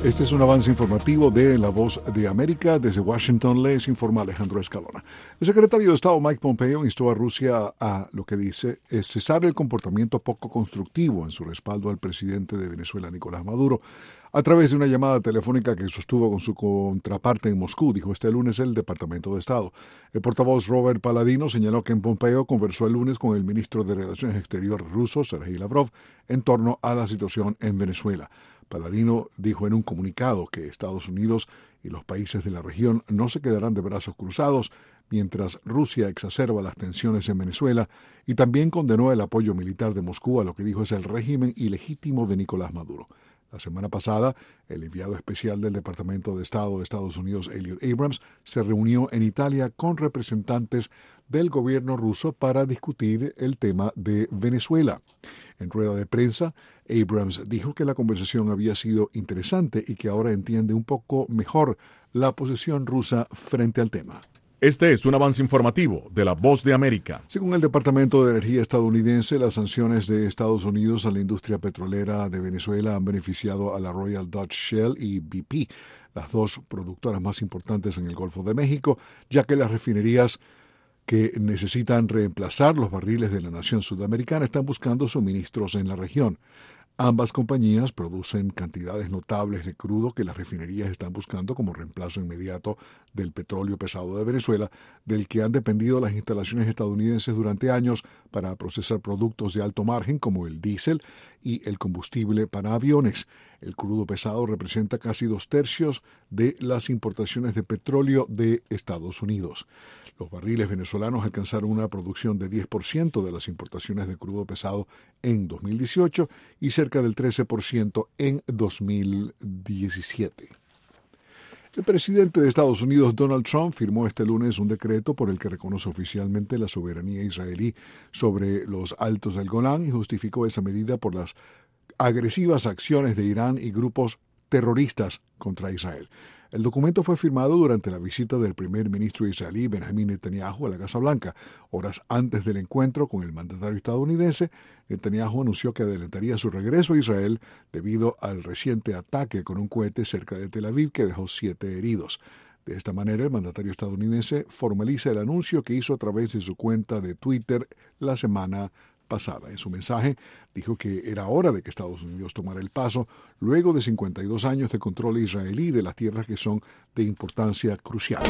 Este es un avance informativo de La Voz de América. Desde Washington les informa Alejandro Escalona. El secretario de Estado Mike Pompeo instó a Rusia a lo que dice es cesar el comportamiento poco constructivo en su respaldo al presidente de Venezuela, Nicolás Maduro. A través de una llamada telefónica que sostuvo con su contraparte en Moscú, dijo este lunes el Departamento de Estado. El portavoz Robert Paladino señaló que Pompeo conversó el lunes con el ministro de Relaciones Exteriores ruso, Sergei Lavrov, en torno a la situación en Venezuela. Paladino dijo en un comunicado que Estados Unidos y los países de la región no se quedarán de brazos cruzados mientras Rusia exacerba las tensiones en Venezuela, y también condenó el apoyo militar de Moscú a lo que dijo es el régimen ilegítimo de Nicolás Maduro. La semana pasada, el enviado especial del Departamento de Estado de Estados Unidos, Elliot Abrams, se reunió en Italia con representantes del gobierno ruso para discutir el tema de Venezuela. En rueda de prensa, Abrams dijo que la conversación había sido interesante y que ahora entiende un poco mejor la posición rusa frente al tema. Este es un avance informativo de La Voz de América. Según el Departamento de Energía estadounidense, las sanciones de Estados Unidos a la industria petrolera de Venezuela han beneficiado a la Royal Dutch Shell y BP, las dos productoras más importantes en el Golfo de México, ya que las refinerías que necesitan reemplazar los barriles de la nación sudamericana están buscando suministros en la región. Ambas compañías producen cantidades notables de crudo que las refinerías están buscando como reemplazo inmediato del petróleo pesado de Venezuela, del que han dependido las instalaciones estadounidenses durante años para procesar productos de alto margen como el diésel y el combustible para aviones. El crudo pesado representa casi 2/3 de las importaciones de petróleo de Estados Unidos. Los barriles venezolanos alcanzaron una producción de 10% de las importaciones de crudo pesado en 2018 y cerca del 13% en 2017. El presidente de Estados Unidos, Donald Trump, firmó este lunes un decreto por el que reconoce oficialmente la soberanía israelí sobre los Altos del Golán y justificó esa medida por las agresivas acciones de Irán y grupos terroristas contra Israel. El documento fue firmado durante la visita del primer ministro israelí Benjamin Netanyahu a la Casa Blanca. Horas antes del encuentro con el mandatario estadounidense, Netanyahu anunció que adelantaría su regreso a Israel debido al reciente ataque con un cohete cerca de Tel Aviv que dejó 7 heridos. De esta manera, el mandatario estadounidense formaliza el anuncio que hizo a través de su cuenta de Twitter la semana pasada. En su mensaje dijo que era hora de que Estados Unidos tomara el paso luego de 52 años de control israelí de las tierras que son de importancia crucial.